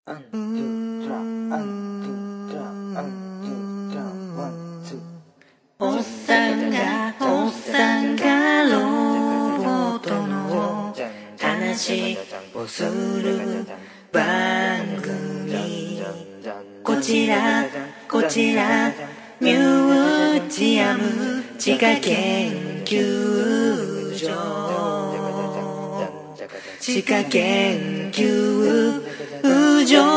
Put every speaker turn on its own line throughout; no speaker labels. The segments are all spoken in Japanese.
アンドゥトラアンドゥトラアンドゥトラワンツー。おっさんがロボットの話をする番組。こちらミュージアム地下研究所、地下研究所。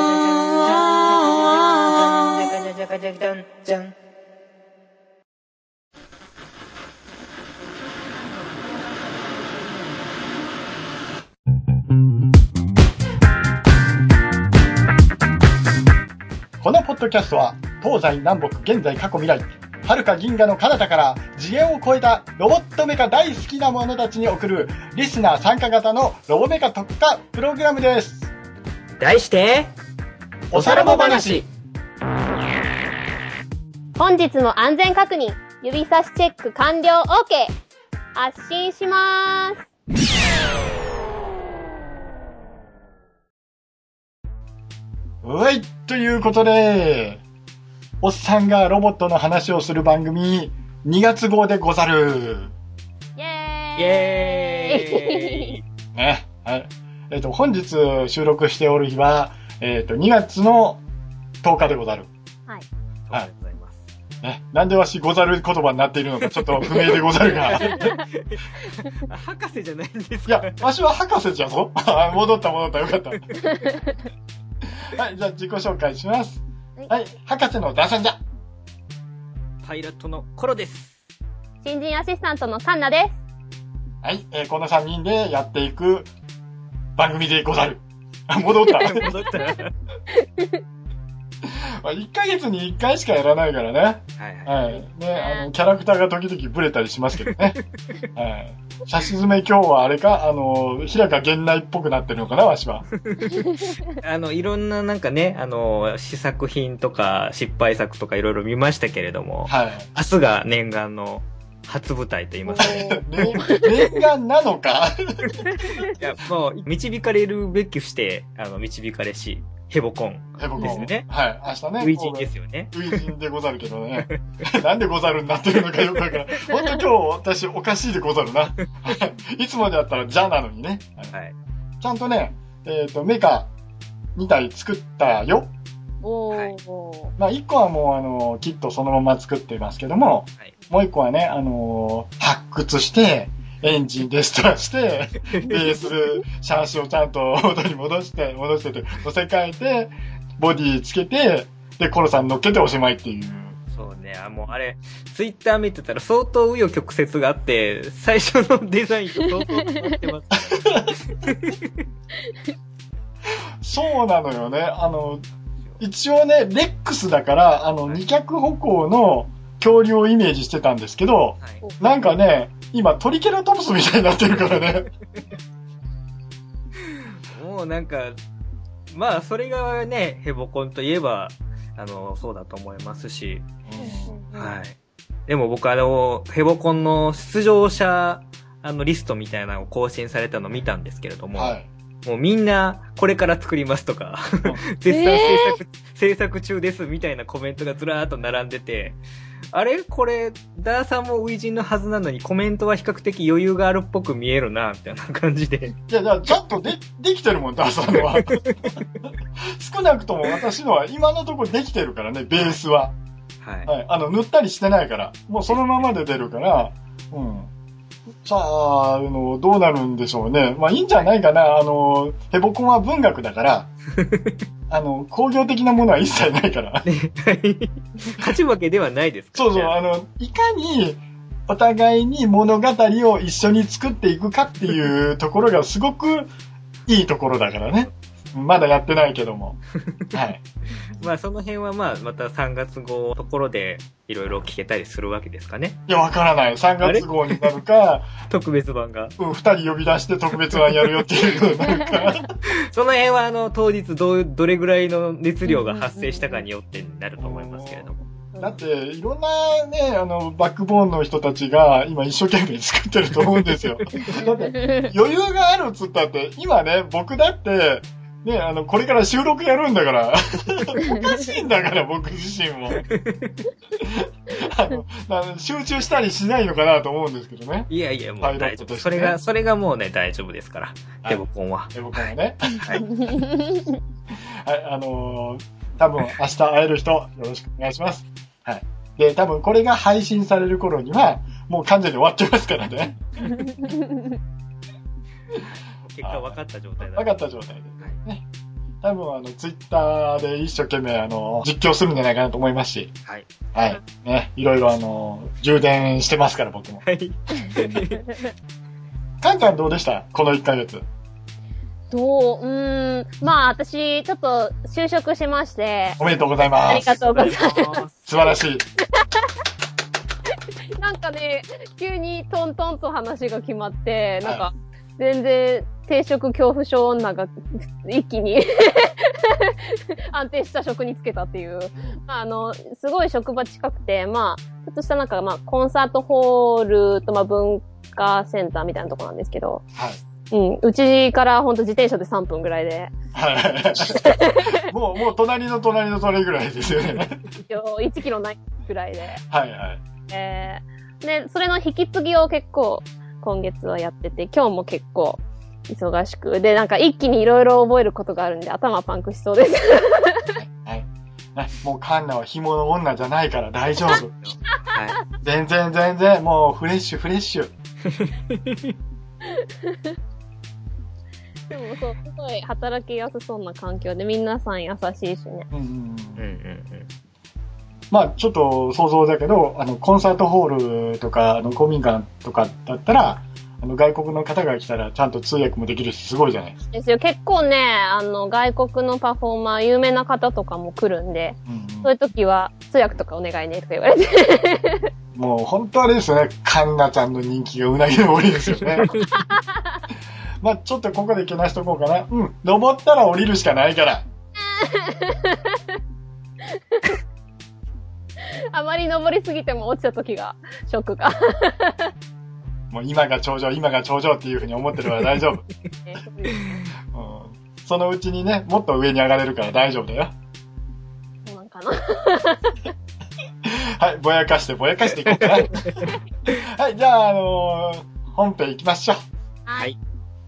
このポッドキャストは東西南北現在過去未来遥か銀河の彼方から次元を超えたロボットメカ大好きな者たちに送るリスナー参加型のロボメカ特化プログラムです。
題しておさらぼ話。
本日も安全確認、指差しチェック完了 OK。 発進します。
はい、ということでおっさんがロボットの話をする番組2月号でござる。
イエ
イエーイ
ね、はい。本日収録しておる日は、2月の10日でござる。
はい。
ありがとうございます。
ね、なんでわしござる言葉になっているのかちょっと不明でござるが。
博士じゃないんです
い
か？
や、わしは博士じゃぞ。戻った、よかった。はい、じゃあ自己紹介します。はい、博士のダーさんじゃ。
パイロットのコロです。
新人アシスタントのサンナです。
はい、この3人でやっていく番組でござる。戻った。
戻った。
1ヶ月に1回しかやらないからね。はい。ね、キャラクターが時々ブレたりしますけどね。はい。写真詰め今日はあれか、平賀源内っぽくなってるのかな、わしは。
いろんななんかね、試作品とか失敗作とかいろいろ見ましたけれども、はい。明日が念願の初舞台と言いますか。
念願なのか
いや、もう、導かれるべきして、導かれし、ヘボコンですね。
はい。明日ね。
初陣ですよね。
初陣でござるけどね。なんでござるになってるのかよくわからない。ほんと今日私おかしいでござるな。いつもだったらじゃなのにね。はい。ちゃんとね、メカ2体作ったよ。
おー。はい、
まあ1個はもうキットそのまま作ってますけども、はい、もう1個はね、発掘して、エンジンレストアして、ベース、シャーシをちゃんと元に戻してて、乗せ替えて、ボディつけて、で、コロさん乗っけておしまいっていう。
そうね、もうあれ、ツイッター見てたら相当紆余曲折があって、最初のデザインと相当変わってます。
そうなのよね。一応ね、レックスだから、二脚歩行の恐竜をイメージしてたんですけど、はい、なんかね、今トリケラトプスみたいになってるからね。
もうなんか、まあそれがね、ヘボコンといえば、そうだと思いますし、はい。でも僕ヘボコンの出場者、リストみたいなのを更新されたのを見たんですけれども、はい、もうみんなこれから作りますとか、絶賛制作中ですみたいなコメントがずらーっと並んでて、あれこれ、ダーさんも初陣のはずなのにコメントは比較的余裕があるっぽく見えるな、みたいな感じで。
いや、ちゃんとできてるもん、ダーさんのは。少なくとも私のは今のところできてるからね、ベースは。はい。はい、塗ったりしてないから。もうそのままで出るから、うん。さあ、どうなるんでしょうね。まあいいんじゃないかな。ヘボコンは文学だから、工業的なものは一切ないから。
勝ち負けではないですか、
そうそう、いかにお互いに物語を一緒に作っていくかっていうところがすごくいいところだからね。まだやってないけども。はい。
まあその辺はまた3月号ところでいろいろ聞けたりするわけですかね。
いや、わからない。3月号になるか、
特別版が。
2人呼び出して特別版やるよっていうのになるか。
その辺は当日どれぐらいの熱量が発生したかによってになると思いますけれども。
だって、いろんなね、バックボーンの人たちが今一生懸命作ってると思うんですよ。だって、余裕があるっつったって、今ね、僕だって、 ね、これから収録やるんだから、おかしいんだから、僕自身も。集中したりしないのかなと思うんですけどね。
いやいや、もう大丈夫。それがもうね、大丈夫ですから。ヘボコンは。
ヘボコンはね。
はい。
はい、多分明日会える人、よろしくお願いします。はい。で、多分これが配信される頃には、もう完全に終わってますからね。
結果分かった状態だ。
分かった状態で。ね。多分ツイッターで一生懸命実況するんじゃないかなと思いますし。
はい。
はい。ね。いろいろ充電してますから僕も。はい。カンカンどうでしたこの1ヶ月。
まあ私、ちょっと就職しまして。
おめでとうございます。
ありがとうございます。
素晴らしい。
なんかね、急にトントンと話が決まって、なんか、全然、定職恐怖症女が一気に安定した職に就けたっていう。すごい職場近くて、まあ、ちょっとしたなんか、まあ、コンサートホールと、まあ、文化センターみたいなとこなんですけど、
はい。
うちからほんと自転車で3分ぐらいで。
はい。もう隣の隣ぐらいですよね。
1キロないぐらいで。
はいはい。
で、それの引き継ぎを結構今月はやってて、今日も結構忙しく。で、なんか一気にいろいろ覚えることがあるんで頭パンクしそうです。
はい。もうカンナは紐の女じゃないから大丈夫。はい。全然、もうフレッシュ。
でもそう、すごい働きやすそうな環境で皆さん優しいしね。
まあちょっと想像だけど、コンサートホールとか、公民館とかだったら、外国の方が来たらちゃんと通訳もできるし、すごいじゃないですか。
ですよ。結構ね、外国のパフォーマー、有名な方とかも来るんで、そういう時は通訳とかお願いね、とか言われて。
もう本当あれですよね、カンナちゃんの人気がうなぎ登りですよね。まあちょっとここでけなしとこうかな。登ったら降りるしかないから。
あまり登りすぎても落ちた時が、ショックが。
もう今が頂上っていう風に思ってるから大丈夫。そのうちにね、もっと上に上がれるから大丈夫だよ。
そうなんかな。
はい、ぼやかしていこうかな。はい、じゃあ、本編行きましょう。
はい。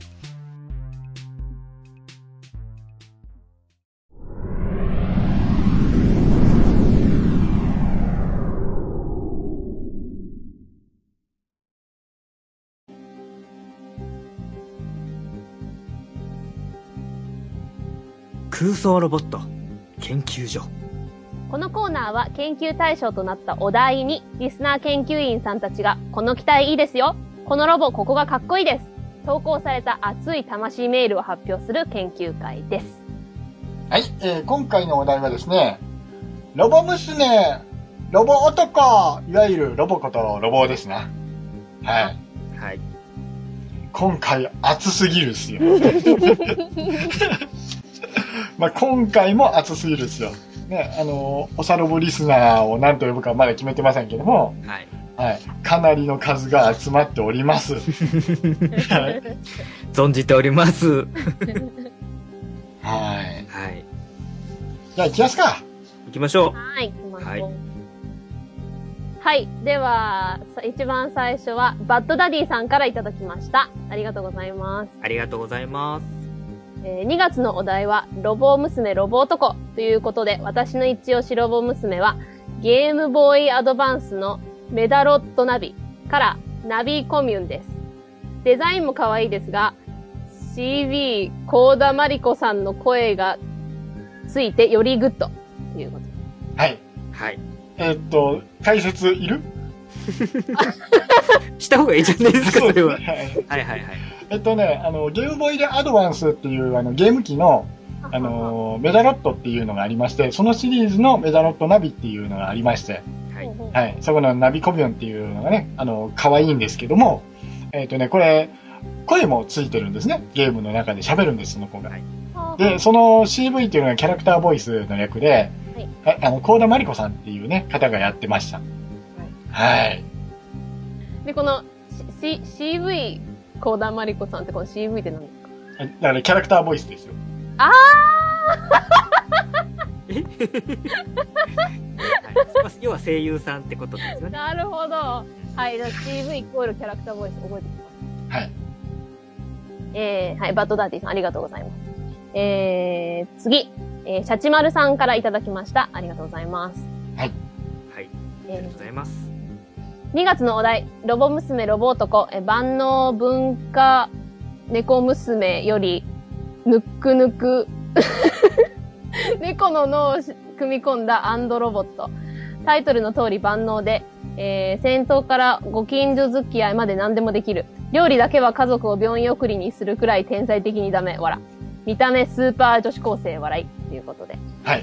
空想ロボット研究所。
このコーナーは研究対象となったお題にリスナー研究員さんたちがこの機体いいですよ、このロボここがかっこいいです、投稿された熱い魂メールを発表する研究会です。
はい、今回のお題はですね、ロボ娘、ロボ男、いわゆるロボことロボですね。はい。
はい。
今回熱すぎるっすよ。まあ今回も熱すぎるっすよ。ね、おさロボリスナーを何と呼ぶかまだ決めてませんけども、
はい。
はい。かなりの数が集まっております。はい、
存じております。はい。
はい。じゃあ行きますか。
行きましょう。
はい、行きましょう。はい。はい。では、一番最初は、バッドダディさんからいただきました。ありがとうございます。
ありがとうございます。
2月のお題は、ロボ娘、ロボ男ということで、私の一押しロボ娘は、ゲームボーイアドバンスのメダロットナビからナビコミュンです。デザインも可愛いですが、CV コーダマリコさんの声がついてよりグッドということ。
はい。
はい。
解説いる
した方がいいじゃないですか、それは。はい。はいはいはい。
ゲームボーイでアドバンスっていうゲーム機のメダロットっていうのがありまして、そのシリーズのメダロットナビっていうのがありまして、はい。はい。そこのナビコビョンっていうのがね、可愛いんですけども、これ、声もついてるんですね。ゲームの中で喋るんです、その子が。はい。で、その CV っていうのがキャラクターボイスの役で、はい。コーダマリコさんっていうね、方がやってました。はい。はい。
で、この、CV、コーダマリコさんってこの CV って何ですか？
だからキャラクターボイスですよ。
あ
えはい、要は声優さんってことですよね。
なるほど。はい、じゃあ CV イコールキャラクターボイス覚えてきます。
はい。
はい、バッドダーティーさんありがとうございます。次、シャチマルさんからいただきました。ありがとうございます。
はい。
はい。ありがとうございます。
2月のお題、ロボ娘ロボ男、万能文化猫娘より、ぬくぬく、猫の脳を組み込んだアンドロボット。タイトルの通り万能で、戦闘からご近所付き合いまで何でもできる。料理だけは家族を病院送りにするくらい天才的にダメ、笑。見た目スーパー女子高生、笑い。ということで。
はい。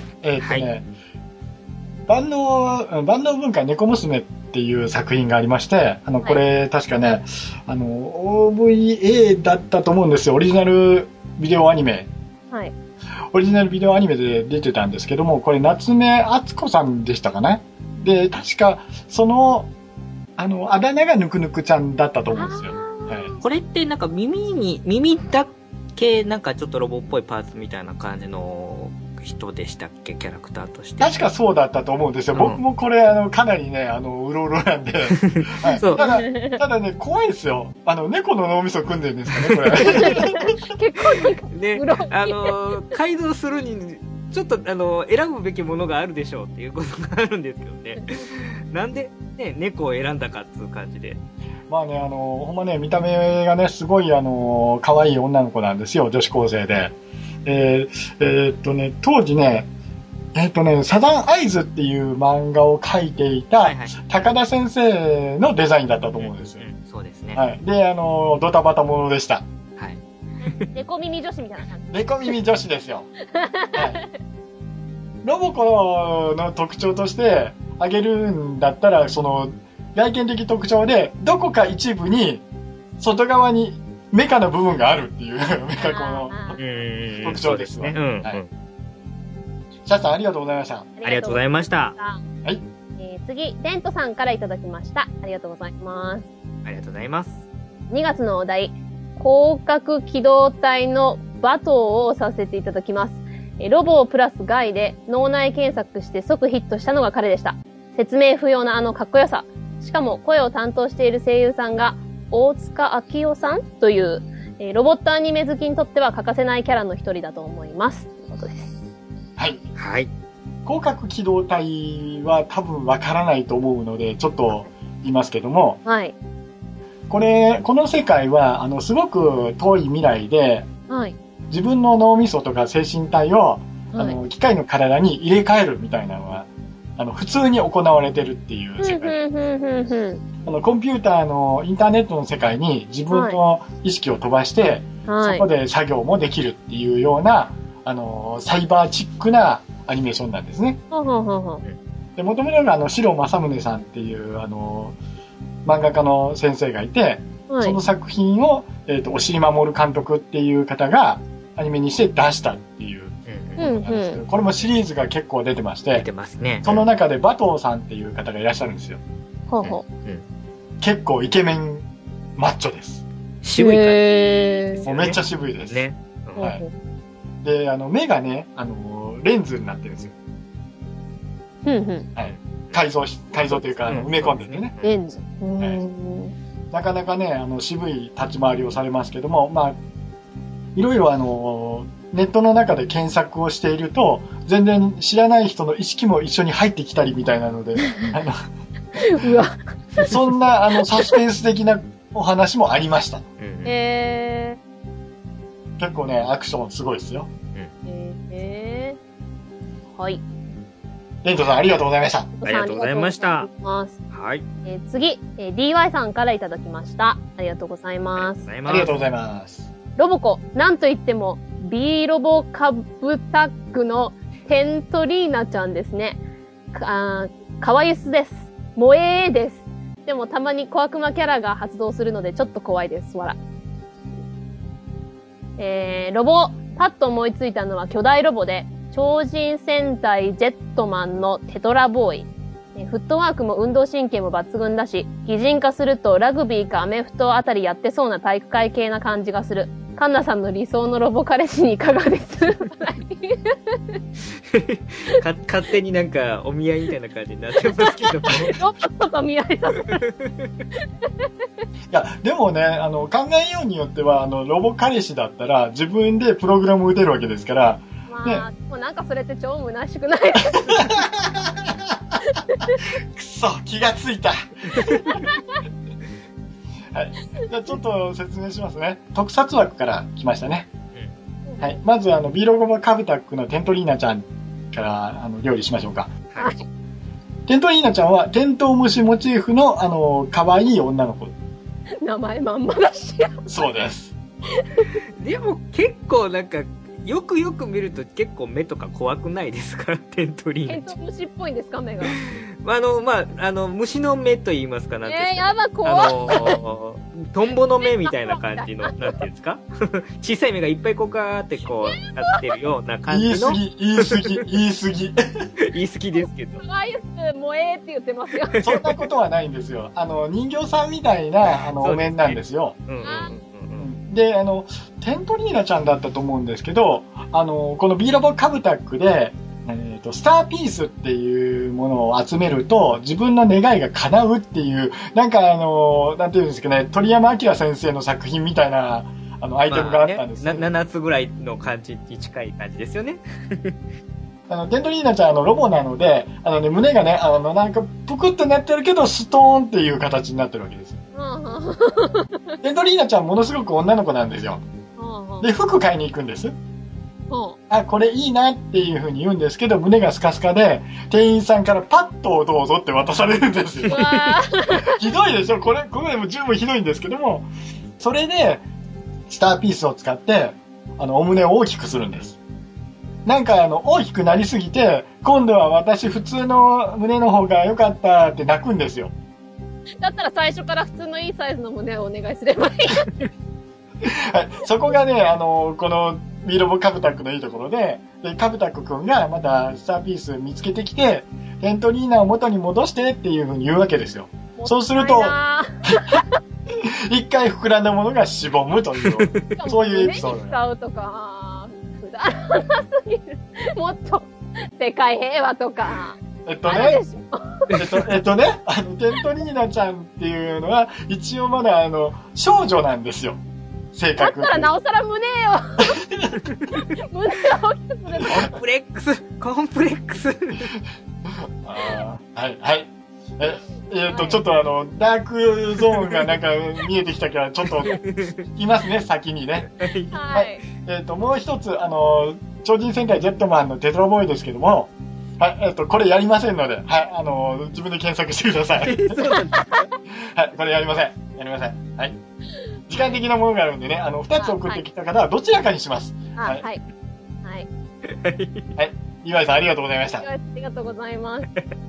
万能文化猫娘っていう作品がありまして、これ、確かね、OVA だったと思うんですよ。オリジナルビデオアニメ。
はい。
オリジナルビデオアニメで出てたんですけども、これ、夏目敦子さんでしたかね。で、確か、その、あだ名がぬくぬくちゃんだったと思うんですよ。はい、
これってなんか耳だけなんかちょっとロボっぽいパーツみたいな感じの人でしたっけ、キャラクターとして。
確かそうだったと思うんですよ。僕もこれ、かなりね、うろうろなんで。はい、
そう。
ただね、怖いですよ。猫の脳みそ組んでるんですかね、これ。
結構
ね、改造するに、ちょっと選ぶべきものがあるでしょうっていうことがあるんですけどね。なんで、ね、猫を選んだかっていう感じで。
まあね、ほんまね、見た目がね、すごい可愛い女の子なんですよ、女子高生で。当時ね、サザンアイズっていう漫画を描いていた、高田先生のデザインだったと思うんですよ。
そうですね。
はい。で、ドタバタものでした。
はい。
猫耳女子みたいな感じ。
猫耳女子ですよ。はい。ロボコの特徴として挙げるんだったら、その、外見的特徴で、どこか一部に、外側にメカの部分があるっていう、メカコの特徴ですね。はい。シャツさんありがとうございました。
ありがとうございました。
はい。
次、デントさんからいただきました。ありがとうございます。
ありがとうございます。
2月のお題、広角機動隊のバトをさせていただきます。ロボプラスガイで脳内検索して即ヒットしたのが彼でした。説明不要なかっこよさ。しかも声を担当している声優さんが大塚明夫さんという、ロボットアニメ好きにとっては欠かせないキャラの一人だと思います。ということです。
はい。
はい。
広角機動隊は多分わからないと思うので、ちょっと言いますけども。
はい。
この世界は、すごく遠い未来で、
はい。
自分の脳みそとか精神体を、機械の体に入れ替えるみたいなのは、普通に行われてるっていう世界。コンピューターのインターネットの世界に自分の意識を飛ばして、そこで作業もできるっていうような、サイバーチックなアニメーションなんですね。で、もともとが白正宗さんっていう、漫画家の先生がいて、その作品を、押切守監督っていう方がアニメにして出したっていうことなんですけど、これもシリーズが結構出てまして、
出てますね。
その中で馬頭さんっていう方がいらっしゃるんですよ。結構イケメンマッチョです。
渋い感じです
よね。もうめっちゃ渋いです。
ね。
はい。で、目がね、レンズになってるんですよ。はい。改造というか、埋め込んでてね。
レンズ。
なかなかね、渋い立ち回りをされますけども、まあ、いろいろネットの中で検索をしていると、全然知らない人の意識も一緒に入ってきたりみたいなので、
うわ
そんな、サスペンス的なお話もありました。結構ね、アクションすごいですよ。
はい。
レントさんありがとうございました。
ありがとうございました。はい。
次、DY さんからいただきました。ありがとうございます。
ありがとうございます。
ロボコ、なんといっても、B ロボカブタックのテントリーナちゃんですね。かわゆすです。萌えです。でもたまに小悪魔キャラが発動するのでちょっと怖いです。わら。ロボ、パッと思いついたのは巨大ロボで、超人戦隊ジェットマンのテトラボーイ。フットワークも運動神経も抜群だし、擬人化するとラグビーかアメフトあたりやってそうな体育会系な感じがする。 カンナさんの理想のロボ彼氏にいかがです
勝手になんかお見合いみたいな感じになってますけども。
ロボットと見合いだ。
いや、でもね、考えようによっては、ロボ彼氏だったら自分でプログラム打てるわけですから。
まあ、ね、もうなんかそれって超虚しくないです
くそ、気がついた。はい。じゃあちょっと説明しますね。特撮枠から来ましたね。はい。まずビロゴマカブタックのテントリーナちゃんから料理しましょうか。はい。テントリーナちゃんはテントウムシモチーフの可愛い女の子。
名前まんまだし。
そうです。
でも結構なんか、よくよく見ると結構目とか怖くないですか？テントリーナ。
テントウムシっぽいんですか、目が。
虫の目と言いますか、なんていうんですか。
やば、怖い。
ト
ンボの目みたいな感じの、なんていうんですか。小さい目がいっぱいこうガーってこう、なってるような感じの。
言い過ぎ。
言い過ぎですけど。
可愛く、萌えって言ってますよ。
そんなことはないんですよ。人形さんみたいな、お面なんですよ。で、テントリーナちゃんだったと思うんですけど、このビーロボカブタックで、スターピースっていうものを集めると、自分の願いが叶うっていう、なんかなんていうんですかね、鳥山明先生の作品みたいな、アイテムがあったんですよ、ね。
7つぐらいの感じに近い感じですよね。
テントリーナちゃんロボなので、胸がね、なんか、ぷくっとなってるけど、ストーンっていう形になってるわけですよ。テントリーナちゃんものすごく女の子なんですよ。で、服買いに行くんです。あ、これいいなっていう風に言うんですけど、胸がスカスカで、店員さんからパッドをどうぞって渡されるんですよ。ひどいでしょ？これも十分ひどいんですけども、それで、スターピースを使って、お胸を大きくするんです。なんか大きくなりすぎて、今度は私普通の胸の方が良かったって泣くんですよ。
だったら最初から普通のいいサイズの胸をお願いすればいい。
はい、そこがね、このビーロボカブタックのいいところで、カブタックくんがまたスターピース見つけてきて、テントリーナを元に戻してっていう風に言うわけですよ。そうすると、一回膨らんだものがしぼむという、そういうエピソード。
胸に使うとか、くだらなすぎる。もっと、世界平和とか。テントリーナちゃんっていうのは、一応まだ少女なんですよ。性格。 だったらなおさら胸を。胸を大きくする。
コンプレックス。
はい。ちょっとダークゾーンがなんか見えてきたから、ちょっと、いますね、先にね。はい。もう一つ、超人戦隊ジェットマンのテトラボーイですけども、はい、これやりませんので、はい、自分で検索してください。はい、これやりません。はい。時間的なものがあるんでね、二つ送ってきた方はどちらかにします。
はい。はい。
はい。岩井さんありがとうございました。
ありがとうございます。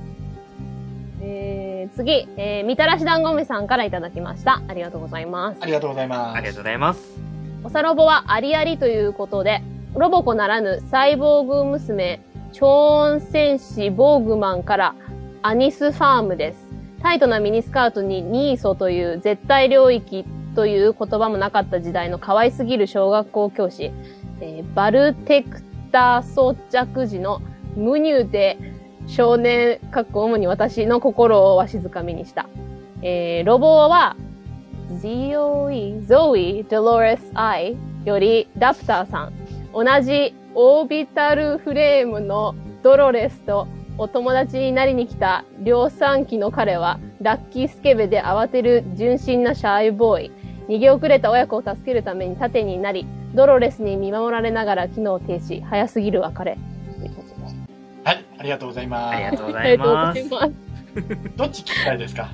次、みたらし団子めさんからいただきました。ありがとうございます。
ありがとうございます。
ありがとうございます。
おさロボはありありということで、ロボコならぬサイボーグ娘、超音戦士ボーグマンからアニスファームです。タイトなミニスカートにニーソという絶対領域という言葉もなかった時代の可愛すぎる小学校教師、バルテクター装着時の無乳で少年、主に私の心をわしづかみにした。ロボは、ZOE、デロレス・アイよりダプターさん。同じオービタルフレームのドロレスとお友達になりに来た量産機の彼は、ラッキースケベで慌てる純真なシャイボーイ。逃げ遅れた親子を助けるために盾になり、ドロレスに見守られながら機能停止。早すぎる別れ。
はい、ありがとうございます。
ありがとうございます。
どっち聞きたいですか？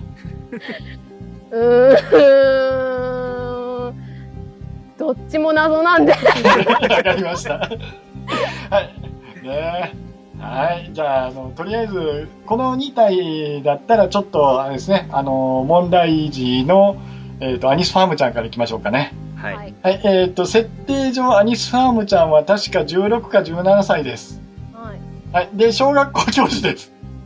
どっちも謎なんで。
わかりました。はい。ねえ。はい。じゃあ、とりあえず、この2体だったらちょっと、あれですね、問題児の、アニスファームちゃんから行きましょうかね。
はい。
はい。設定上、アニスファームちゃんは確か16か17歳です。
はい。
はい。で、小学校教師です。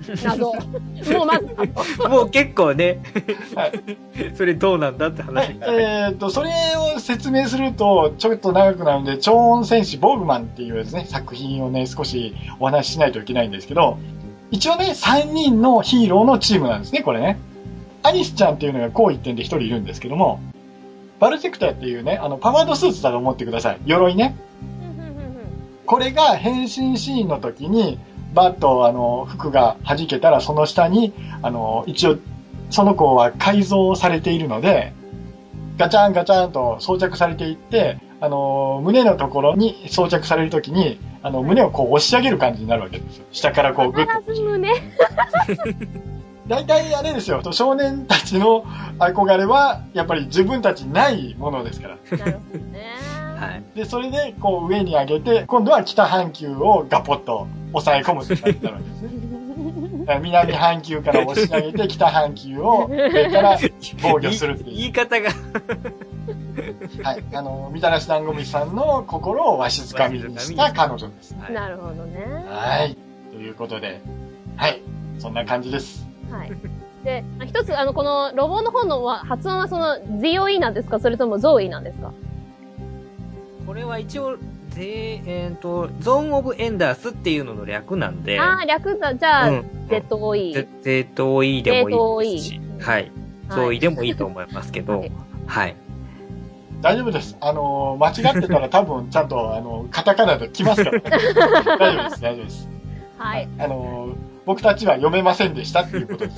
謎。もうまず謎。
もう結構ね、
はい。
それどうなんだって話になる。
はい、それを説明すると、ちょっと長くなるので、超音戦士ボーグマンっていうですね、作品をね、少しお話ししないといけないんですけど、一応ね、3人のヒーローのチームなんですね、これね。アニスちゃんっていうのがこう一点で1人いるんですけども、バルセクターっていうね、パワードスーツだと思ってください。鎧ね。これが変身シーンの時に、バッと服が弾けたらその下に、一応、その子は改造されているので、ガチャンガチャンと装着されていって、胸のところに装着されるときに、胸をこう押し上げる感じになるわけですよ。下からこうグッと。
必ず胸。
大体あれですよ、少年たちの憧れは、やっぱり自分たちにないものですから。
なるほどね。
はい。
で、それでこう上に上げて、今度は北半球をガポッと抑え込むって感じになるわけですね。南半球から押し上げて、北半球を上から防御するっていう。
言い方が。
はい。みたらし団子みさんの心をわしづかみにした彼女です。
はい、なるほどね。
はい。ということで、はい。そんな感じです。
はい。で、一つ、このロボの方の発音はその ZOE なんですか、それとも ZOE なんですか？
これは一応、ゾーンオブエンダースっていうのの略なんで。
ああ、略だ。じゃあ、ZOE。
ZOE でもいいですし。はい。ZOE でもいいと思いますけど。はい。
大丈夫です。間違ってたら多分ちゃんと、カタカナで来ますからね。大丈夫です、大丈夫です。
はい。
僕たちは読めませんでしたっていうことです。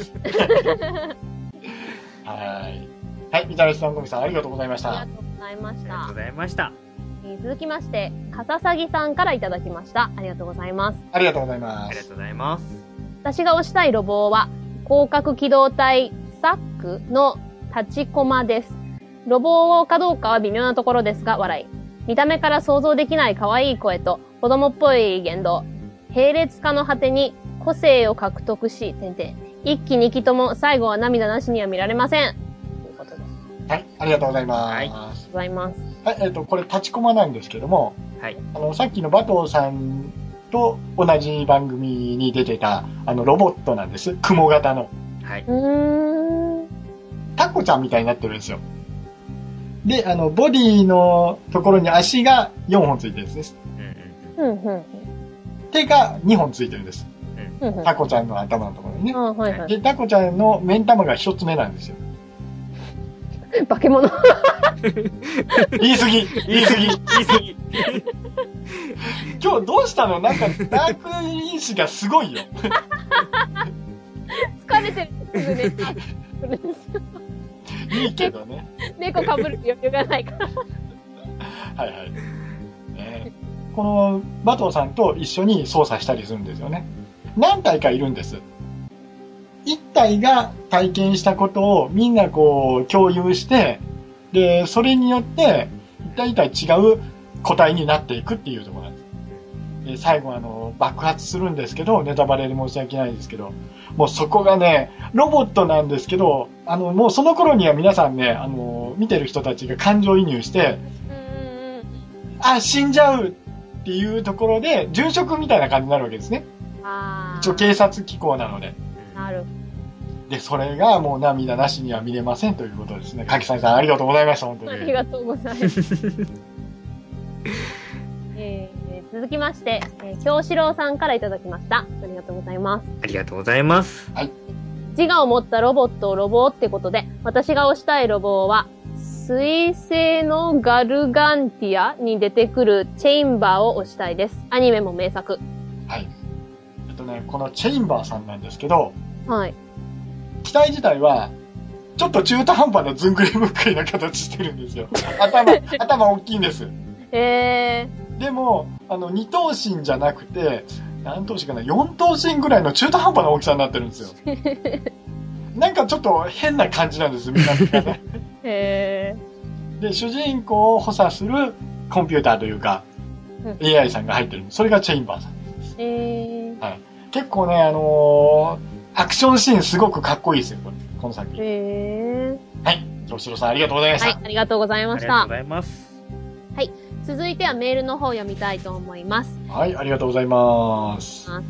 はい。はい、みたらし団子みさんありがとうございました。
ありがとうございました。
ありがとうございました。
続きまして、かささぎさんからいただきました。ありがとうございます。
ありがとうございます。
ありがとうございます。
私が推したいロボは、広角機動隊サックの立ちコマです。ロボかどうかは微妙なところですが、笑い。見た目から想像できない可愛い声と、子供っぽい言動。並列化の果てに個性を獲得し、一期二期とも最後は涙なしには見られません。ということで。
はい、ありがとうございます。はい、あり
がとうございます。
はい、これ立ちコマなんですけども、
はい。
さっきのバトーさんと同じ番組に出てた、ロボットなんです。雲型の。
はい。
タコちゃんみたいになってるんですよ。で、ボディのところに足が4本ついてるんです。手が2本ついてるんです。タコちゃんの頭のところにね。
はいはい、
で、タコちゃんの目ん玉が1つ目なんですよ。
化け物。
言い過ぎ。今日どうしたの？なんかダーク因子がすごいよ。
疲れてるすぐ寝た。
いいけどね。
猫被る余裕がないから。
はいはい。このバトーさんと一緒に操作したりするんですよね。何体かいるんです。一体が体験したことをみんなこう共有して、で、それによって一体違う個体になっていくっていうところなんです。で、最後爆発するんですけど、ネタバレで申し訳ないですけど、もうそこがね、ロボットなんですけど、もうその頃には皆さんね、見てる人たちが感情移入して、あ、死んじゃうっていうところで、殉職みたいな感じになるわけですね。一応警察機構なので。
なる。
で、それがもう涙なしには見れませんということですね。かきさんありがとうございました、本当に。
ありがとうございます。続きまして、京志郎さんからいただきました。ありがとうございます。
ありがとうございます。
はい。自我を持ったロボットをロボってことで、私が推したいロボは、水星のガルガンティアに出てくるチェインバーを推したいです。アニメも名作。
はい。このチェインバーさんなんですけど、
はい。
機体自体は、ちょっと中途半端なずんぐりむっくりな形してるんですよ。頭大きいんです。でも、二頭身じゃなくて、何頭身かな ?4 頭身ぐらいの中途半端な大きさになってるんですよ。なんかちょっと変な感じなんです、みんながね。で、主人公を補佐するコンピューターというか、AI さんが入ってる。それがチェインバーさんです。はい、結構ね、アクションシーンすごくかっこいいですよ、この作品。はい。京志郎さんありがとうございました。
はい、ありがとうございました。
ありがとうございます。
はい。続いてはメールの方を読みたいと思います。
はい、ありがとうございます。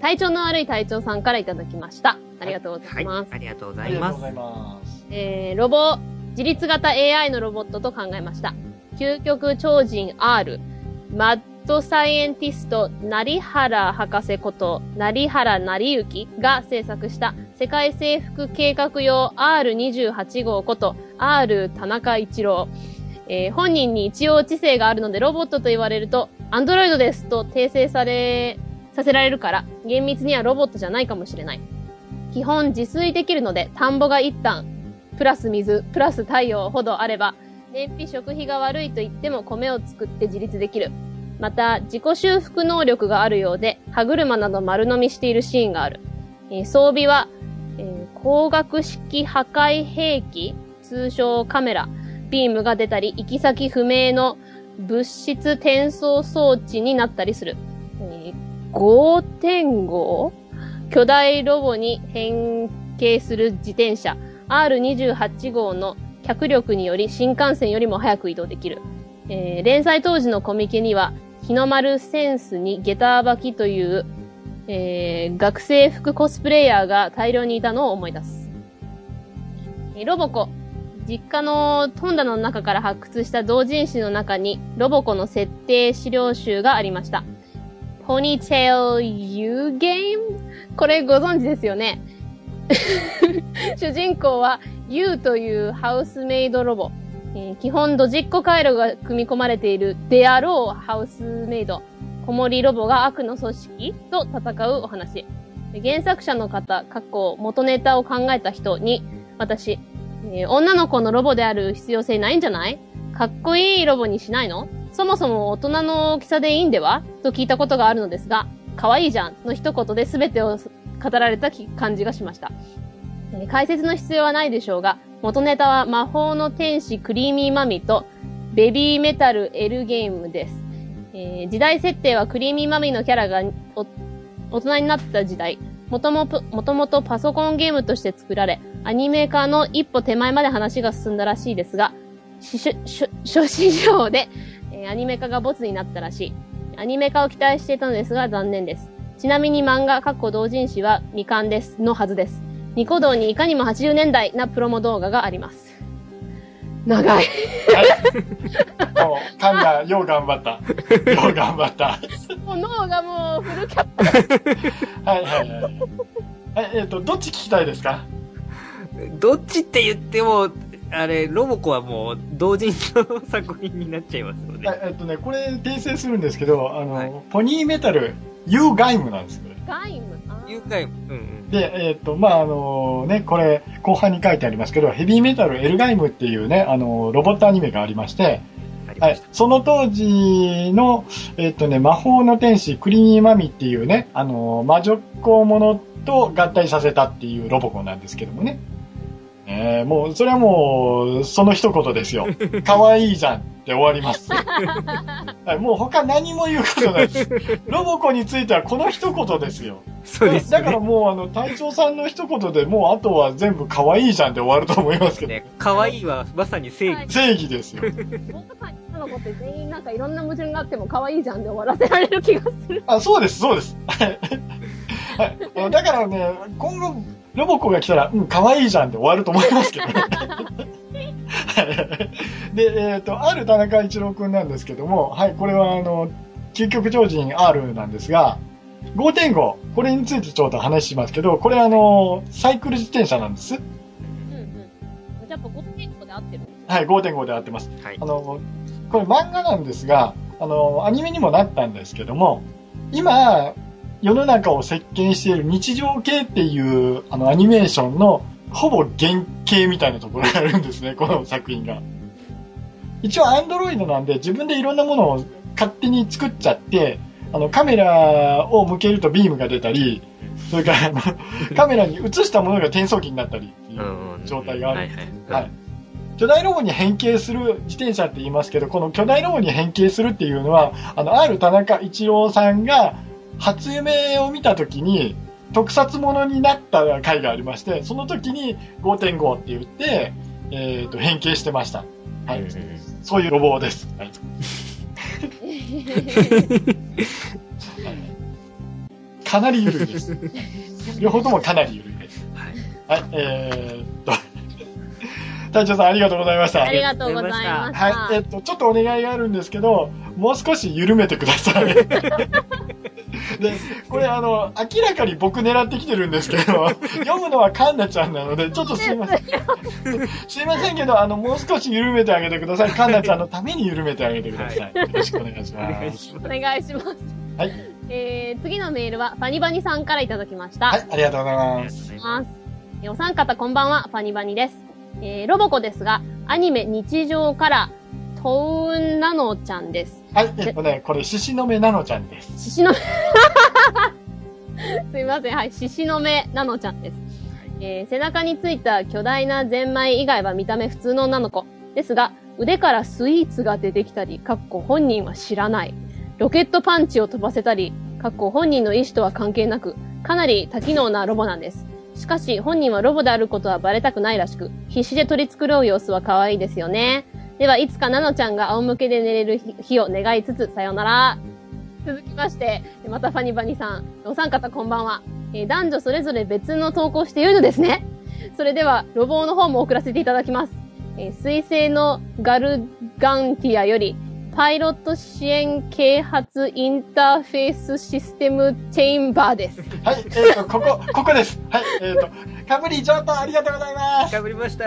体調の悪い隊長さんからいただきました。ありがとうございます。
ありがとうござ
あり
います。
がとうございます。
ロボ、自律型 AI のロボットと考えました。究極超人 R、マッドサイエンティスト、成原博士こと、成原成幸が制作した世界征服計画用 R28 号こと、R 田中一郎。本人に一応知性があるのでロボットと言われると、アンドロイドですと訂正させられるから、厳密にはロボットじゃないかもしれない。基本自炊できるので、田んぼが一旦、プラス水、プラス太陽ほどあれば、燃費食費が悪いと言っても米を作って自立できる。また、自己修復能力があるようで、歯車など丸飲みしているシーンがある。装備は、光学式破壊兵器、通称カメラ、ビームが出たり、行き先不明の物質転送装置になったりする。5.5 巨大ロボに変形する自転車 R28 号の脚力により新幹線よりも早く移動できる。連載当時のコミケには日の丸センスに下駄履きという、学生服コスプレイヤーが大量にいたのを思い出す。ロボコ。実家の本棚の中から発掘した同人誌の中にロボコの設定資料集がありました。Ponytail U Game？ これご存知ですよね。主人公は U というハウスメイドロボ。基本ドジっ子回路が組み込まれているであろうハウスメイド。子守ロボが悪の組織と戦うお話。原作者の方、元ネタを考えた人に、私、女の子のロボである必要性ないんじゃない？かっこいいロボにしないの？そもそも大人の大きさでいいんでは？と聞いたことがあるのですが、可愛いじゃんの一言で全てを語られた感じがしました。解説の必要はないでしょうが、元ネタは魔法の天使クリーミーマミとベビーメタル L ゲームです。時代設定はクリーミーマミのキャラが大人になった時代。もともとパソコンゲームとして作られ、アニメ化の一歩手前まで話が進んだらしいですが、諸事情で、アニメ化がボツになったらしい。アニメ化を期待していたのですが残念です。ちなみに漫画、同人誌は未完です。のはずです。ニコ動にいかにも80年代なプロモ動画があります。長い。
もう、カンナ、よう頑張った。よう頑張った。
もう脳がもう古かった。
はいはいはい。はい、どっち聞きたいですか？
どっちって言っても、あれ、ロボコはもう同人の作品になっちゃいますので。
これ訂正するんですけど、はい、ポニーメタル、ユーガイムなんですよ。
ガイム？
ユーガイム。うんうん。
で、これ、後半に書いてありますけど、ヘビーメタル、エルガイムっていうね、ロボットアニメがありまして、はい、その当時の、魔法の天使、クリーミーマミっていうね、魔女っ子ものと合体させたっていうロボコンなんですけどもね。もう、それはもう、その一言ですよ。可愛いじゃんって終わります。はい、もう他何も言うことないです。ロボコについてはこの一言ですよ。
そうですね。
だからもう、隊長さんの一言でもうあとは全部可愛いじゃんで終わると思いますけど。ね、
可愛いはまさに正義。
正義ですよ。
女の子って全員なんかいろんな矛盾があっても可愛いじゃんで終わらせられる気がする。
あ、そうです、そうです。はい。だからね、今後、ロボコが来たら、可愛いじゃんで終わると思いますけどね。で、R 田中一郎くんなんですけども、はい、これは究極超人 R なんですが、5.5、これについてちょっと話しますけど、これサイクル自転車なんです。
うんうん。やっぱ 5.5 で合ってるんです
か？はい、5.5 で合ってます。はい。これ漫画なんですが、アニメにもなったんですけども、今、世の中を席巻している日常系っていうアニメーションのほぼ原型みたいなところがあるんですね、この作品が。一応アンドロイドなんで自分でいろんなものを勝手に作っちゃって、カメラを向けるとビームが出たり、それからカメラに映したものが転送機になったりっていう状態があるんです。はい。巨大ロボに変形する自転車って言いますけど、この巨大ロボに変形するっていうのは、R 田中一郎さんが初夢を見た時に特撮ものになった回がありまして、その時に 5.5 って言って、変形してました。はい。そういうロボです。はい。 かなり緩いです。両方ともかなり緩いです。はい。隊長さんありがとうございました。
ありがとうございました。
はい。ちょっとお願いがあるんですけど、もう少し緩めてください。で、これ明らかに僕狙ってきてるんですけど、読むのはカンナちゃんなので、ちょっとすいません。すいませんけど、もう少し緩めてあげてください。カンナちゃんのために緩めてあげてください。よろしくお願いします。
お願いします。
はい。
次のメールは、ファニバニさんからいただきました。
はい、ありがとうございます。
お三方こんばんは、ファニバニです。ロボコですが、アニメ日常からトウンナノちゃんです。
はい、これ、獅子の目ナノちゃんです。
獅子の目すいません、はい、獅子の目ナノちゃんです。背中についた巨大なゼンマイ以外は見た目普通の女の子。ですが、腕からスイーツが出てきたり、本人は知らない。ロケットパンチを飛ばせたり、本人の意思とは関係なく、かなり多機能なロボなんです。しかし、本人はロボであることはバレたくないらしく、必死で取り繕う様子は可愛いですよね。では、いつかナノちゃんが仰向けで寝れる日を願いつつ、さようなら。続きまして、またファニバニさん、お三方こんばんは。男女それぞれ別の投稿してよいのですね。それでは、ロボの方も送らせていただきます。水星のガルガンティアより、パイロット支援啓発インターフェースシステムチェインバーです。
はい、ここです。はい、かぶり上等ありがとうございます。
かぶりました。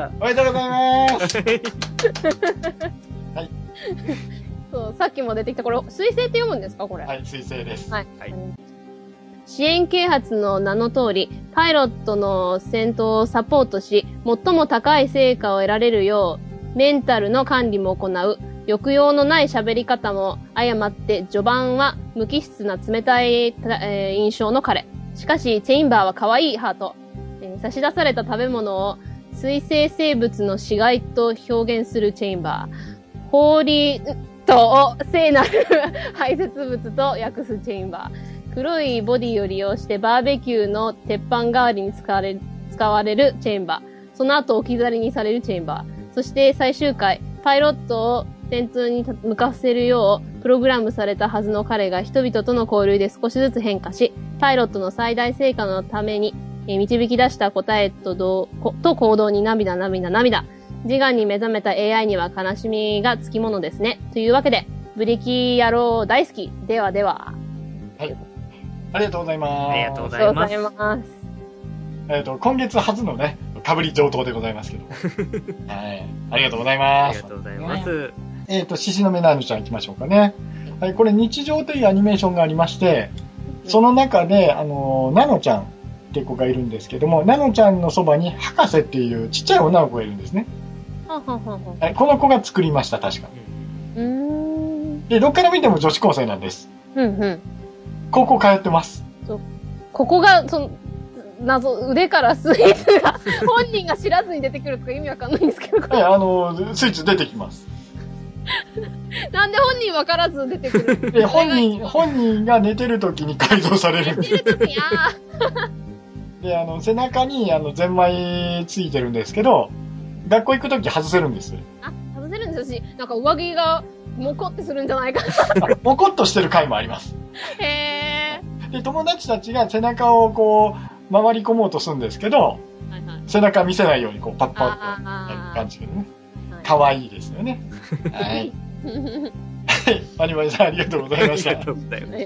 おめでとうございます。はい。
そう、さっきも出てきた、これ、水星って読むんですかこれ。
はい、水星です。
はい。支援啓発の名の通り、パイロットの戦闘をサポートし、最も高い成果を得られるよう、メンタルの管理も行う、抑揚のない喋り方も相まって序盤は無機質な冷たい、印象の彼。しかし、チェインバーは可愛いハート。差し出された食べ物を水生生物の死骸と表現するチェインバー。氷とを聖なる排泄物と訳すチェインバー。黒いボディを利用してバーベキューの鉄板代わりに使われるチェインバー。その後置き去りにされるチェインバー。そして最終回、パイロットを戦闘に向かせるようプログラムされたはずの彼が人々との交流で少しずつ変化し、パイロットの最大成果のために導き出した答えと行動に涙。自我に目覚めた AI には悲しみがつきものですね。というわけで、ブリキ野郎大好き。ではでは。
はい。ありがとうございます。
ありがとうございます。
今月初のね、かぶり上等でございますけど。はい。ありがとうございます。
ありがとうございます。
獅子の目ナノちゃん行きましょうかね。はい、これ日常というアニメーションがありまして、その中で、ナノちゃんって子がいるんですけども、ナノちゃんのそばに博士っていうちっちゃい女の子がいるんですね。はい、この子が作りました、確か。で、どっから見ても女子高生なんです。高校通ってます。
ここが、腕からスイーツが、本人が知らずに出てくるとか意味わかんないんですけど。
はい、スイーツ出てきます。
なんで本人わからず出てくる
で、本人が寝てる時に改造されるんです。
寝てる時
で、背中に、ゼンマイついてるんですけど、学校行く時外せるんです。
外せるんですし、なんか上着が、モコってするんじゃないかな。
モコっとしてる回もあります。
へ
ー。で、友達たちが背中をこう、回り込もうとするんですけど、背中見せないようにこう、パッパッとやる感じでね。可愛いですよね。はい。はい。マニマニさんありがとうございました。
ありがとうございます。
はい。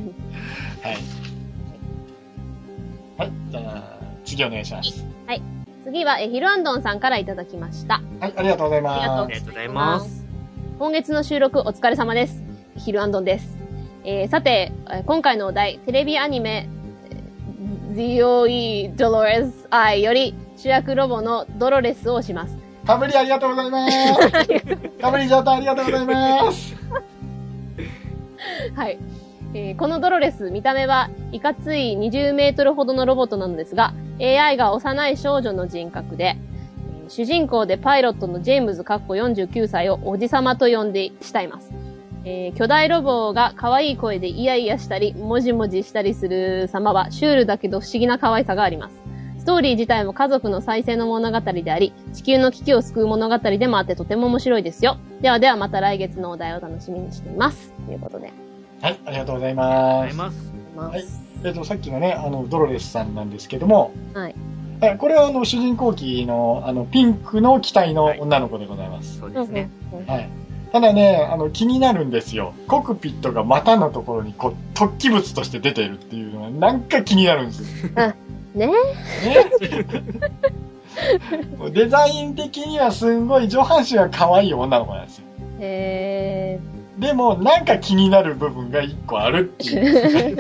はい。じゃあ、次お願いします。
はい。次は、ヒルアンドンさんからいただきました。
はい、ありがとうございます。
ありがとうございます。
今月の収録お疲れ様です。ヒルアンドンです。さて、今回のお題、テレビアニメ、ZOE Dolores I より主役ロボのドロレスをします。
かぶりありがとうございます。かぶり上等ありがとうございます。
はい。このドロレス、見た目はいかつい20メートルほどのロボットなのですが、AI が幼い少女の人格で、主人公でパイロットのジェームズ49歳をおじさまと呼んで慕います。巨大ロボが可愛い声でイヤイヤしたり、もじもじしたりする様はシュールだけど不思議な可愛さがあります。ストーリー自体も家族の再生の物語であり、地球の危機を救う物語でもあってとても面白いですよ。ではではまた来月のお題を楽しみにしています。ということで。
はい、ありがとうございます。
ます。
はい。さっきのね、ドロレスさんなんですけども、
はい。
これは主人公機の、ピンクの機体の女の子でございます。
そうですね。
はい。ただね、気になるんですよ。コクピットが股のところに突起物として出ているっていうのは、なんか気になるんですよ。
ね
デザイン的にはすんごい上半身は可愛い女の子なんですよ。
へ
でも、なんか気になる部分が一個あるっていう。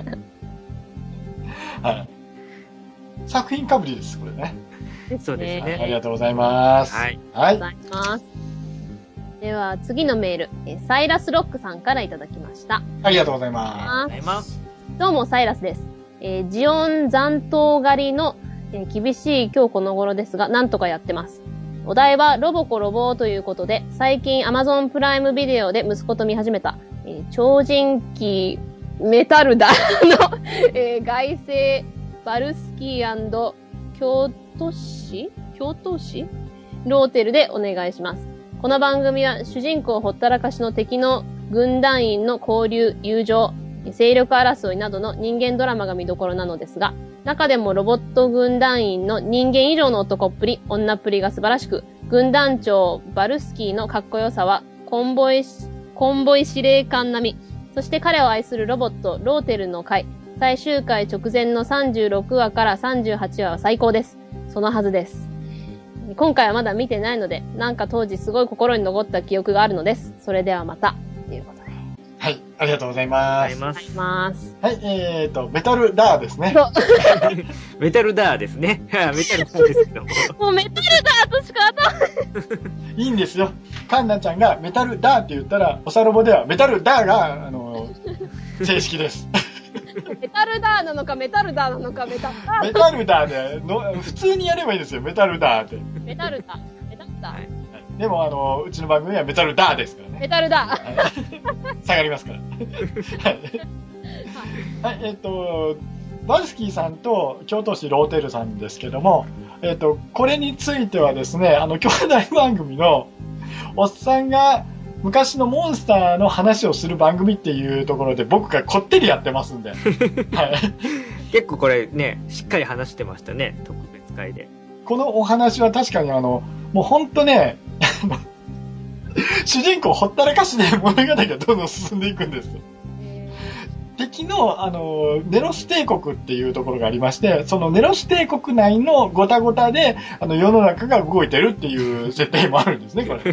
はい。作品かぶりです、これね。
そうですね。
ありがとうございます。
はい。ありがとうございます。では、次のメール、サイラスロックさんからいただきました。
ありがとうございます。
ありがとうございます。
どうも、サイラスです。ジオン残党狩りの、厳しい今日この頃ですが、なんとかやってます。お題はロボコロボということで、最近 Amazon プライムビデオで息子と見始めた、超人機メタルダの、外星バルスキー&京都市ローテルでお願いします。この番組は主人公ほったらかしの敵の軍団員の交流、友情、勢力争いなどの人間ドラマが見どころなのですが、中でもロボット軍団員の人間以上の男っぷり、女っぷりが素晴らしく、軍団長バルスキーのかっこよさはコンボイ司令官並み、そして彼を愛するロボット、ローテルの回、最終回直前の36話から38話は最高です。そのはずです。今回はまだ見てないので、なんか当時すごい心に残った記憶があるのです。それではまた。ということで。
はい、ありがとうございます。
ありがとうございます。
はい、メタルダーですね。
メタルダーですね。メタルダーですけども。
もうメタルダーとしか頭
いいんですよ。カンナちゃんがメタルダーって言ったら、おさロボではメタルダーが、正式です。
メタルダーなのかメタルダーなのかメタ
ルダーで普通にやればいいですよ、メタルダーって。
メタルダー。はい、
でもうちの番組はメタルダーですからね。
メタルダー。
下がりますから。はい、バルスキーさんと京都市ローテルさんですけども、これについてはですね、兄弟番組のおっさんが昔のモンスターの話をする番組っていうところで僕がこってりやってますんで。はい、
結構これね、しっかり話してましたね、特別会で。
このお話は確かにもうほんとね、主人公ほったらかしで物語がどんどん進んでいくんです。敵の、ネロス帝国っていうところがありまして、そのネロス帝国内のゴタゴタで、世の中が動いてるっていう設定もあるんですね、これ。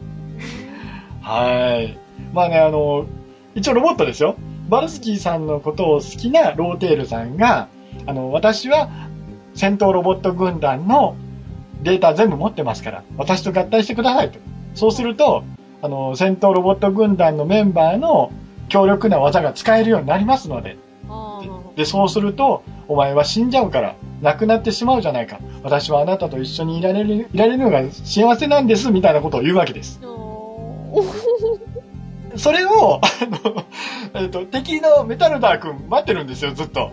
はい。まあね、一応ロボットですよ。バルスキーさんのことを好きなローテールさんが、私は戦闘ロボット軍団のデータ全部持ってますから、私と合体してくださいと。そうすると、戦闘ロボット軍団のメンバーの強力な技が使えるようになりますので。で、そうすると、お前は死んじゃうから、亡くなってしまうじゃないか。私はあなたと一緒にいられるのが幸せなんです、みたいなことを言うわけです。それを、敵のメタルダー君待ってるんですよ、ずっと。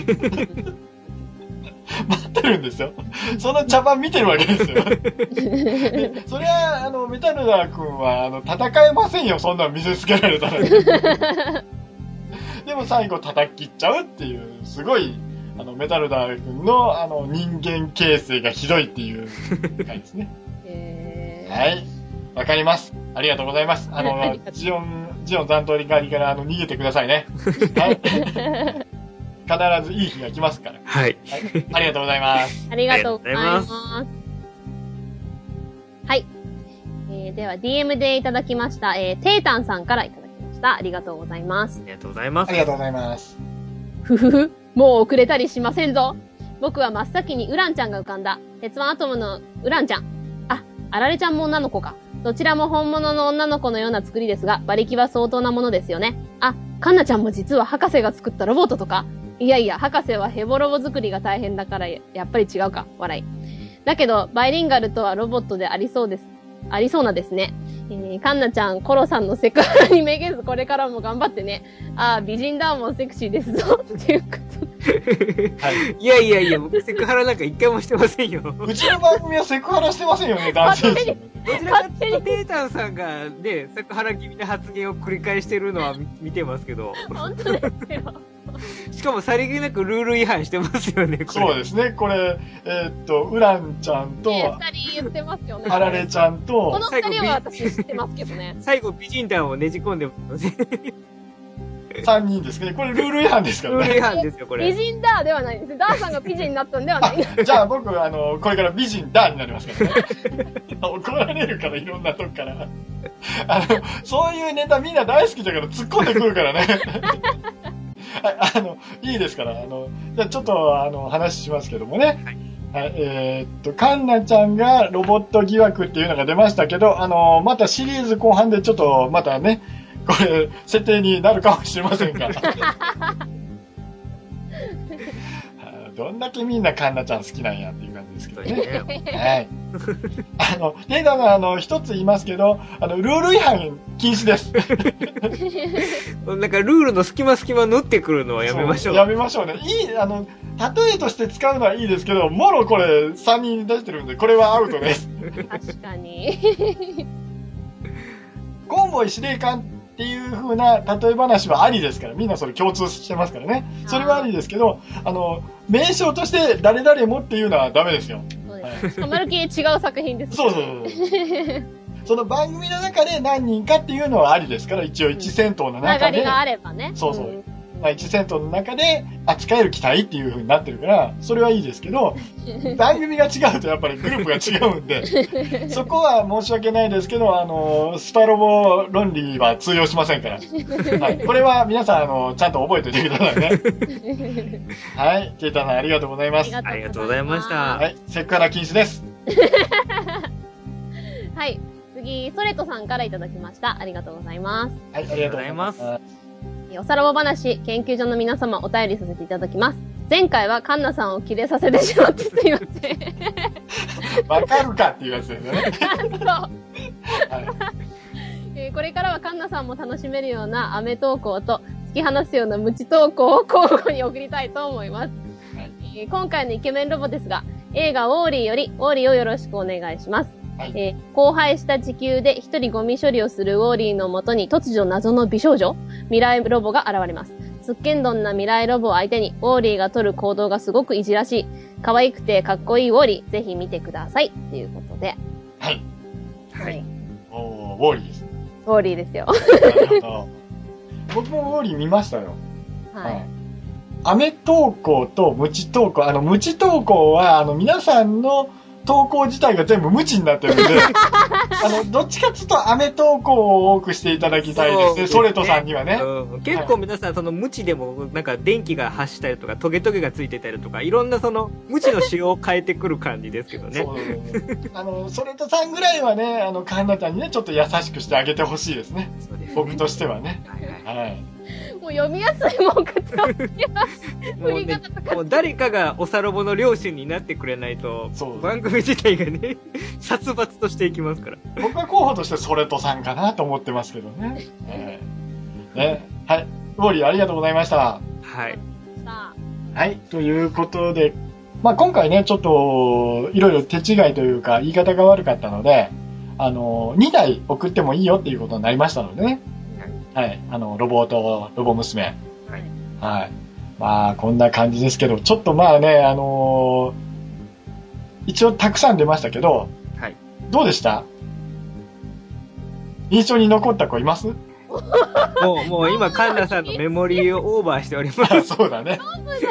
待ってるんですよ。その茶番見てるわけですよ。それは、メタルダー君は、戦えませんよ、そんなの見せつけられたら。でも最後叩き切っちゃうっていう、すごい、メタルダー君の、人間形成がひどいっていう回ですね。はい。わかります。ありがとうございます。ジオン残党狩りから逃げてくださいね。はい。必ずいい日が来ますから。
はい。
はい、ありがとうございます。
ありがとうございます。はい。では DM でいただきました、テータンさんからいただきました。ありがとうございます。
ありがとうございます。
ありがとうございます。
ふふふ、もう遅れたりしませんぞ。僕は真っ先にウランちゃんが浮かんだ。鉄腕アトムのウランちゃん。あ、あられちゃんも女の子か。どちらも本物の女の子のような作りですが、馬力は相当なものですよね。あ、カンナちゃんも実は博士が作ったロボットとか。いやいや、博士はヘボロボ作りが大変だから、やっぱり違うか。笑い。だけど、バイリンガルとはロボットでありそうなですね。カンナちゃん、コロさんのセクハラにめげず、これからも頑張ってね。あ、美人だもんセクシーですぞ。っていうことで。
はい。いや、僕セクハラなんか一回もしてませんよ。
うちの番組はセクハラしてませんよね、男性陣。
どちらかというと、テータンさんがね、セクハラ気味な発言を繰り返してるのは見てますけど。
本当ですよ。
かもさりげなくルール違反してますよね、これ。
そうですね。これ、ウランちゃんと、
二人言ってますよね。
あられちゃんと、
この二人は私知ってますけどね。
最後、美人団をねじ込んでますね。
3人ですね。これルール違反ですからね。
ルール違反ですよ、これ。
美人だではないです。ダーさんが美人になったんではない。
じゃあ僕、これから美人だになりますからね。怒られるから、いろんなとこから。そういうネタみんな大好きだから突っ込んでくるからね。いいですから、じゃあちょっと、話しますけどもね。はい。カンナちゃんがロボット疑惑っていうのが出ましたけど、またシリーズ後半でちょっと、またね、これ、設定になるかもしれませんが。どんだけみんなカンナちゃん好きなんやっていう感じですけどね。はい。で、一つ言いますけど、ルール違反禁止です。
なんかルールの隙間縫ってくるのはやめましょう。
やめましょうね。例えとして使うのはいいですけど、もろこれ3人出してるんで、これはアウトです。
確かに。
コンボイ司令官っていう風な例え話はありですから、みんなそれ共通してますからね。それはありですけど、名称として誰々もっていうのはダメですよ。
そうです。まるっきり違う作品です。
そう。その番組の中で何人かっていうのはありですから、一応1戦闘の中で。
流れがあればね。
そう。1戦闘の中で扱える機体っていう風になってるから、それはいいですけど、番組が違うとやっぱりグループが違うんで、そこは申し訳ないですけど、スパロボ論理は通用しませんから。はい、これは皆さん、ちゃんと覚えておいてくださいね。はい。ケイタさんありがとうございます。
ありがとうございました。
はい。セクハラ禁止です。
はい。次、ソレトさんからいただきました。ありがとうございます。
はい、ありがとうございます。
おさらば話、研究所の皆様お便りさせていただきます。前回はカンナさんをキレさせてしまってすいません。
わかるかっていうやつですよね。
そう。はい、これからはカンナさんも楽しめるようなアメ投稿と突き放すような無知投稿を交互に送りたいと思います。はい、今回のイケメンロボですが、映画ウォーリーよりウォーリーをよろしくお願いします。はい、荒廃した地球で一人ゴミ処理をするウォーリーのもとに突如謎の美少女未来ロボが現れます。すっけんどんな未来ロボを相手にウォーリーが取る行動がすごくいじらしい。可愛くてかっこいいウォーリー、ぜひ見てください。ということで。
はい。
はい。
ウォーリーです。
ウォーリーですよ。
なるほど。僕もウォーリー見ましたよ。
はい。
アメ投稿と無知投稿。無知投稿は、皆さんの投稿自体が全部無知になってるんで、どっちかっていうとアメ投稿を多くしていただきたいですね。ソレトさんにはね。
結構皆さん、その無知でも、なんか電気が発したりとか、トゲトゲがついてたりとか、いろんなその無知の仕様を変えてくる感じですけどね。
ソレトさんぐらいはね、カンナちゃんにね、ちょっと優しくしてあげてほしいですね。そうですね。僕としてはね。はい。
もう読みやすいもんかって思います。
もう誰かがおさろぼの両親になってくれないと、番組自体がね、殺伐としていきますから。
僕は候補としてソレトさんかなと思ってますけどね。ね。はい。ウォーリーありがとうございました。
はい。
はい。ということで、今回ね、ちょっと、いろいろ手違いというか、言い方が悪かったので、2台送ってもいいよっていうことになりましたのでね。はい。ロボとロボ娘。はい。はい。こんな感じですけど、ちょっと一応たくさん出ましたけど、はい。どうでした？印象に残った子います？
もう今、カンナさんのメモリーをオーバーしております。
そうだね。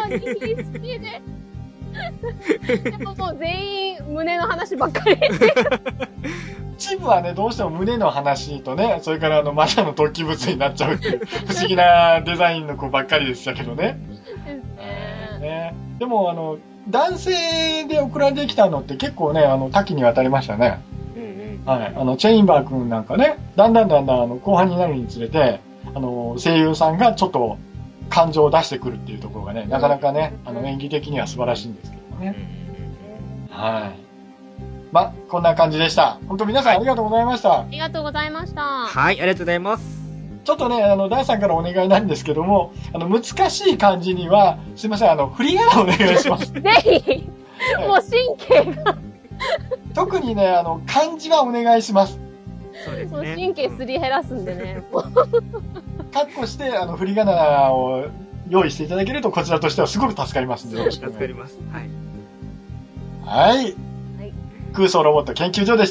でももう全員胸の話ばっかり。
一部はね、どうしても胸の話とね、それからマナの突起物になっちゃうっていう不思議なデザインの子ばっかりでしたけどね。でも男性で送られてきたのって結構ね、多岐にわたりましたね。はい。チェインバー君なんかね、だんだん後半になるにつれて、声優さんがちょっと感情を出してくるっていうところがね、なかなかね、演技的には素晴らしいんですけどね。はい。こんな感じでした。本当皆さんありがとうございました。
ありがとうございました。
はい、ありがとうございます。
ちょっとね、ダンさんからお願いなんですけども、難しい漢字には、すいません、振り仮名お願いします。
ぜひ、もう神経が。
特にね、漢字はお願いします。
そうですね。
もう神経すり減らすんでね。
カッコして、振り仮名を用意していただけるとこちらとしてはすごく助かりますんで、よろしくお願いします。
助かります。はい。
はい。空想ロボット研究所でした。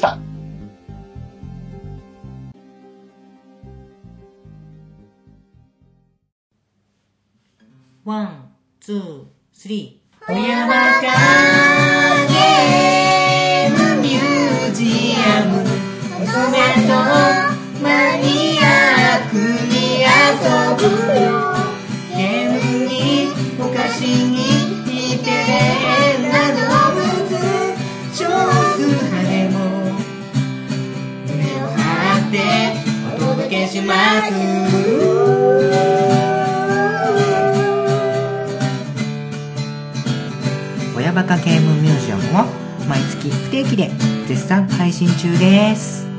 ワン、ツー、スリー。親バカゲームミュージアム。娘とマニアックに遊ぶ。ゲームにお菓子に似て変な動物。少数派でも胸を張ってお届けします。親バカゲームミュージアムは毎月不定期で絶賛配信中です。